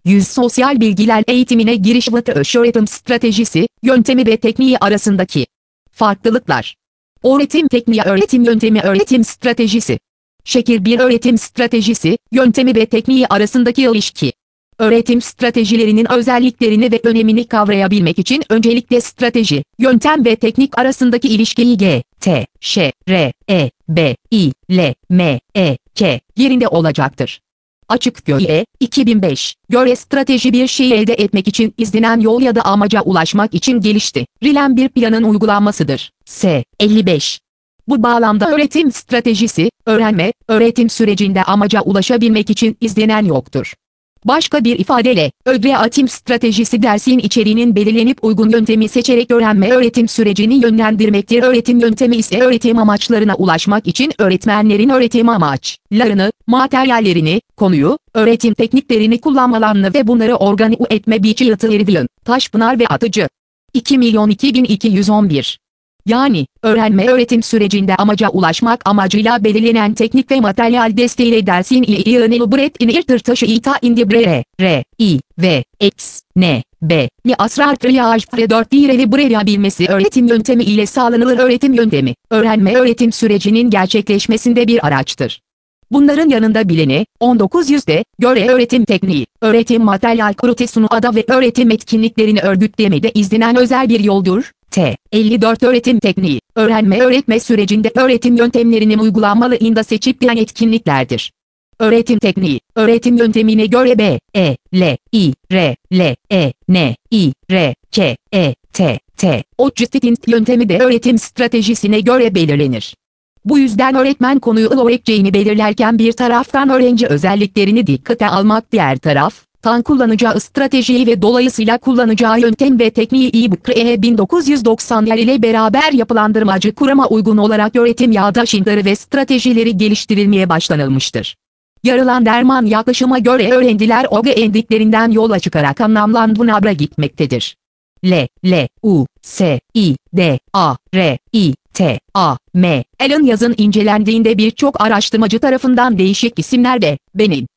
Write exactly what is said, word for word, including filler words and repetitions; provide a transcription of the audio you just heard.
yüz Sosyal bilgiler eğitimine giriş ve öğretim stratejisi, yöntemi ve tekniği arasındaki farklılıklar. Öğretim tekniği, öğretim yöntemi, öğretim stratejisi. Şekil bir Öğretim stratejisi, yöntemi ve tekniği arasındaki ilişki. Öğretim stratejilerinin özelliklerini ve önemini kavrayabilmek için öncelikle strateji, yöntem ve teknik arasındaki ilişkiyi G, T, Ş, R, E, B, I, L, M, E, K yerinde olacaktır. Açık göğe, iki bin beş, göre strateji bir şeyi elde etmek için izlenen yol ya da amaca ulaşmak için geliştirilen bir planın uygulanmasıdır. S, elli beş. Bu bağlamda öğretim stratejisi, öğrenme, öğretim sürecinde amaca ulaşabilmek için izlenen yoktur. Başka bir ifadeyle, öğretim stratejisi dersin içeriğinin belirlenip uygun yöntemi seçerek öğrenme öğretim sürecini yönlendirmektir. Öğretim yöntemi ise öğretim amaçlarına ulaşmak için öğretmenlerin öğretim amaçlarını, materyallerini, konuyu, öğretim tekniklerini kullanmalarını ve bunları organize etme biçimleri. Taşpınar ve Atıcı. iki milyon iki bin iki yüz on bir. Yani, öğrenme öğretim sürecinde amaca ulaşmak amacıyla belirlenen teknik ve materyal desteğiyle dersin ilgili bret taşı ita indi bre, r, i, v, x, n, b, ni asrar triyaj dört direli breyabilmesi öğretim yöntemi ile sağlanılır. Öğretim yöntemi, öğrenme öğretim sürecinin gerçekleşmesinde bir araçtır. Bunların yanında bilene, on dokuz yüzde, göre öğretim tekniği, öğretim materyal kurutesunu ada ve öğretim etkinliklerini örgütlemede izlenen özel bir yoldur. T, elli dört Öğretim tekniği, öğrenme öğretme sürecinde öğretim yöntemlerinin uygulanmalığında seçilen etkinliklerdir. Öğretim tekniği, öğretim yöntemine göre B, E, L, I, R, L, E, N, I, R, K, E, T, T, Objective yöntemi de öğretim stratejisine göre belirlenir. Bu yüzden öğretmen konuyu öğreteceğini belirlerken bir taraftan öğrenci özelliklerini dikkate almak, diğer taraftan kullanacağı stratejiyi ve dolayısıyla kullanacağı yöntem ve tekniği İ B K R bin dokuz yüz doksan ile beraber yapılandırmacı kurama uygun olarak öğretim yaklaşımları ve stratejileri geliştirilmeye başlanılmıştır. Yarılandırma yaklaşıma göre öğrenciler öğrendiklerinden yola çıkarak anlamlandırmaya gitmektedir. L, L, U, S, I, D, A, R, I, T, A, M. Allen yazın incelendiğinde birçok araştırmacı tarafından değişik isimler ve benim